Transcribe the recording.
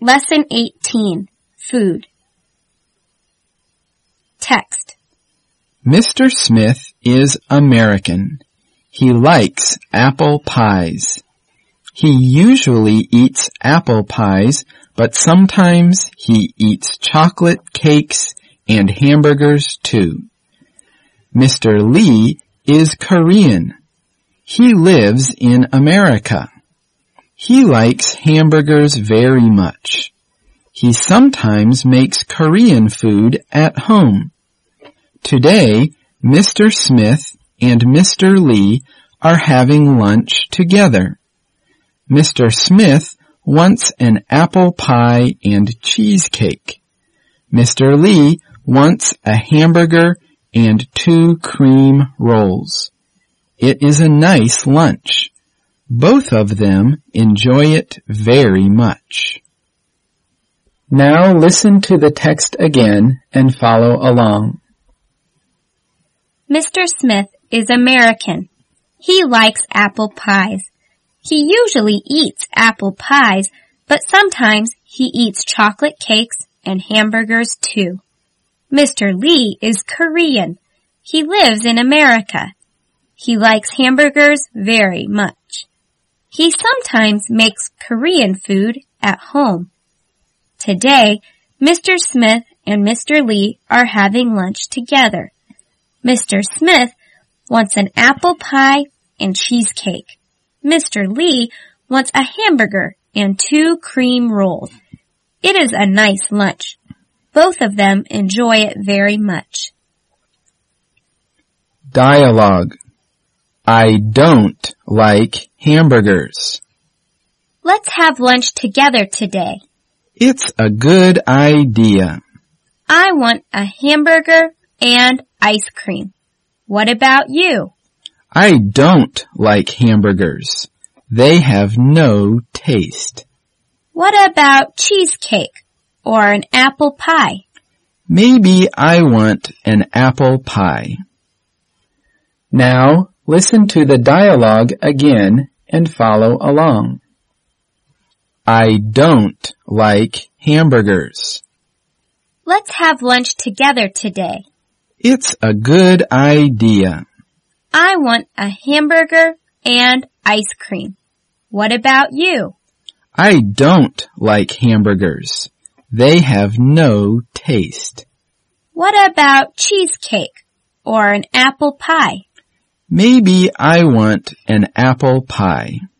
Lesson 18, Food. Text. Mr. Smith is American. He likes apple pies. He usually eats apple pies, but sometimes he eats chocolate cakes and hamburgers too. Mr. Lee is Korean. He lives in America. He likes hamburgers very much. He sometimes makes Korean food at home. Today, Mr. Smith and Mr. Lee are having lunch together. Mr. Smith wants an apple pie and cheesecake. Mr. Lee wants a hamburger and 2 cream rolls. It is a nice lunch. Both of them enjoy it very much. Now listen to the text again and follow along. Mr. Smith is American. He likes apple pies. He usually eats apple pies, but sometimes he eats chocolate cakes and hamburgers too. Mr. Lee is Korean. He lives in America. He likes hamburgers very much. He sometimes makes Korean food at home. Today, Mr. Smith and Mr. Lee are having lunch together. Mr. Smith wants an apple pie and cheesecake. Mr. Lee wants a hamburger and 2 cream rolls. It is a nice lunch. Both of them enjoy it very much. Dialogue. I don't like hamburgers. Let's have lunch together today. It's a good idea. I want a hamburger and ice cream. What about you? I don't like hamburgers. They have no taste. What about cheesecake or an apple pie? Maybe I want an apple pie. Now listen to the dialogue again and follow along. I don't like hamburgers. Let's have lunch together today. It's a good idea. I want a hamburger and ice cream. What about you? I don't like hamburgers. They have no taste. What about cheesecake or an apple pie? Maybe I want an apple pie.